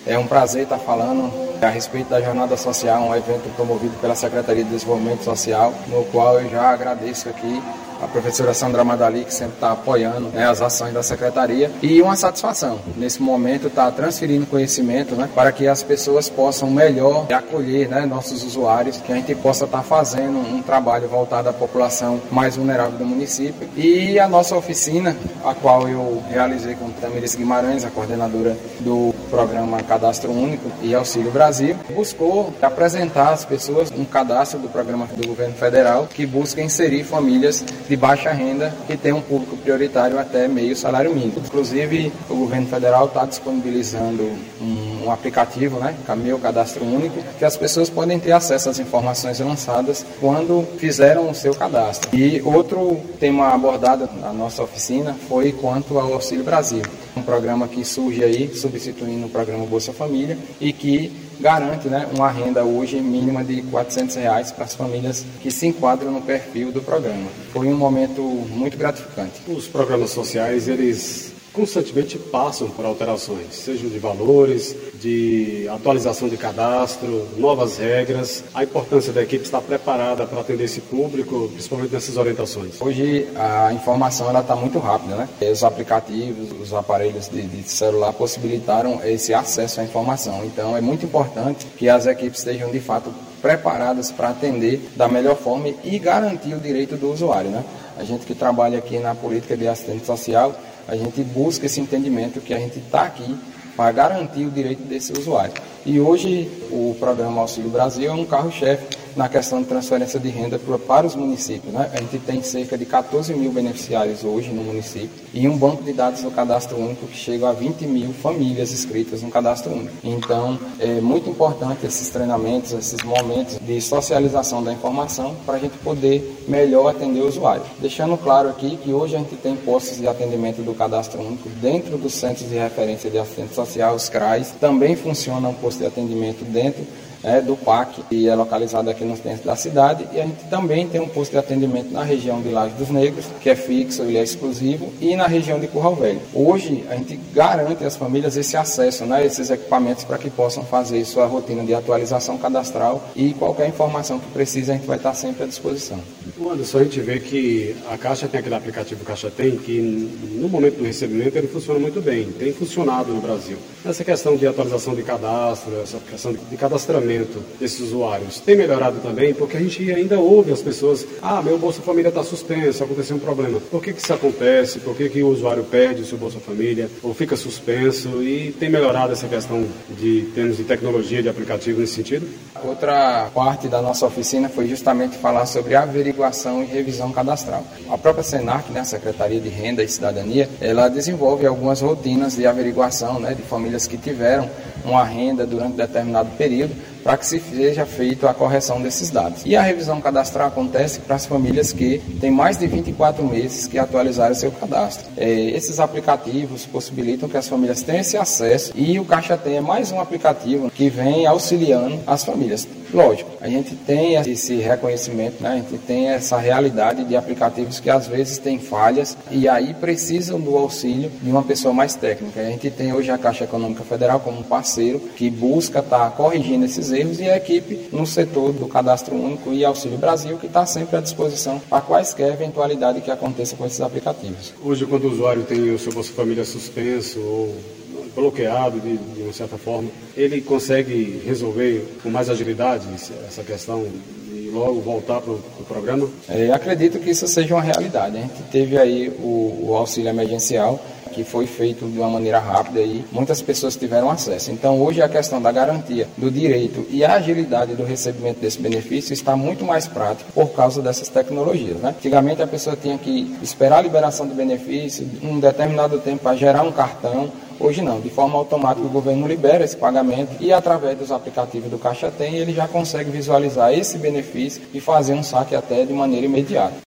É um prazer estar falando a respeito da Jornada Social, um evento promovido pela Secretaria de Desenvolvimento Social, no qual eu já agradeço aqui a professora Sandra Madali, que sempre está apoiando as ações da Secretaria, e uma satisfação, nesse momento, estar transferindo conhecimento para que as pessoas possam melhor acolher nossos usuários, que a gente possa estar fazendo um trabalho voltado à população mais vulnerável do município. E a nossa oficina, a qual eu realizei com Tamires Guimarães, a coordenadora do programa Cadastro Único e Auxílio Brasil, buscou apresentar às pessoas um cadastro do programa do governo federal que busca inserir famílias de baixa renda que tem um público prioritário até meio salário mínimo. Inclusive, o governo federal está disponibilizando um aplicativo, Meu Cadastro Único, que as pessoas podem ter acesso às informações lançadas quando fizeram o seu cadastro. E outro tema abordado na nossa oficina foi quanto ao Auxílio Brasil, um programa que surge aí, substituindo o programa Bolsa Família, e que garante uma renda hoje mínima de R$ 400 para as famílias que se enquadram no perfil do programa. Foi um momento muito gratificante. Os programas sociais, eles constantemente passam por alterações, sejam de valores, de atualização de cadastro, novas regras. A importância da equipe estar preparada para atender esse público, principalmente nessas orientações. Hoje a informação está muito rápida, Os aplicativos, os aparelhos de celular possibilitaram esse acesso à informação. Então é muito importante que as equipes estejam de fato preparadas para atender da melhor forma e garantir o direito do usuário, A gente que trabalha aqui na política de assistente social, a gente busca esse entendimento que a gente está aqui para garantir o direito desse usuário. E hoje o programa Auxílio Brasil é um carro-chefe na questão de transferência de renda para os municípios. A gente tem cerca de 14 mil beneficiários hoje no município e um banco de dados do Cadastro Único que chega a 20 mil famílias inscritas no Cadastro Único. Então, é muito importante esses treinamentos, esses momentos de socialização da informação para a gente poder melhor atender o usuário. Deixando claro aqui que hoje a gente tem postos de atendimento do Cadastro Único dentro dos centros de referência de assistente social, os CRAs. Também funciona um posto de atendimento dentro do PAC, que é localizado aqui no centro da cidade, e a gente também tem um posto de atendimento na região de Laje dos Negros, que é fixo, ele é exclusivo, e na região de Curral Velho. Hoje, a gente garante às famílias esse acesso a esses equipamentos para que possam fazer sua rotina de atualização cadastral e qualquer informação que precise, a gente vai estar sempre à disposição. Anderson, a gente vê que a Caixa tem aquele aplicativo Caixa Tem, que no momento do recebimento ele funciona muito bem, tem funcionado no Brasil. Essa questão de atualização de cadastro, essa questão de cadastramento desses usuários tem melhorado também, porque a gente ainda ouve as pessoas, meu Bolsa Família está suspenso, aconteceu um problema. Por que isso acontece? Por que o usuário perde o seu Bolsa Família ou fica suspenso? E tem melhorado essa questão de termos de tecnologia, de aplicativo nesse sentido? Outra parte da nossa oficina foi justamente falar sobre averiguação e revisão cadastral. A própria SENAC, a Secretaria de Renda e Cidadania, ela desenvolve algumas rotinas de averiguação de famílias que tiveram uma renda durante determinado período, para que se seja feita a correção desses dados. E a revisão cadastral acontece para as famílias que têm mais de 24 meses que atualizaram seu cadastro. Esses aplicativos possibilitam que as famílias tenham esse acesso e o Caixa Tem é mais um aplicativo que vem auxiliando as famílias. Lógico, a gente tem esse reconhecimento, a gente tem essa realidade de aplicativos que às vezes têm falhas e aí precisam do auxílio de uma pessoa mais técnica. A gente tem hoje a Caixa Econômica Federal como um parceiro que busca estar corrigindo esses erros e a equipe no setor do Cadastro Único e Auxílio Brasil que está sempre à disposição para quaisquer eventualidade que aconteça com esses aplicativos. Hoje, quando o usuário tem o seu Bolsa Família suspenso ou bloqueado de uma certa forma, ele consegue resolver com mais agilidade essa questão e logo voltar para o programa? Acredito que isso seja uma realidade. A gente teve aí o auxílio emergencial, que foi feito de uma maneira rápida e muitas pessoas tiveram acesso. Então, hoje a questão da garantia do direito e a agilidade do recebimento desse benefício está muito mais prático por causa dessas tecnologias. Antigamente, a pessoa tinha que esperar a liberação do benefício um determinado tempo para gerar um cartão. Hoje não, de forma automática o governo libera esse pagamento e através dos aplicativos do Caixa Tem ele já consegue visualizar esse benefício e fazer um saque até de maneira imediata.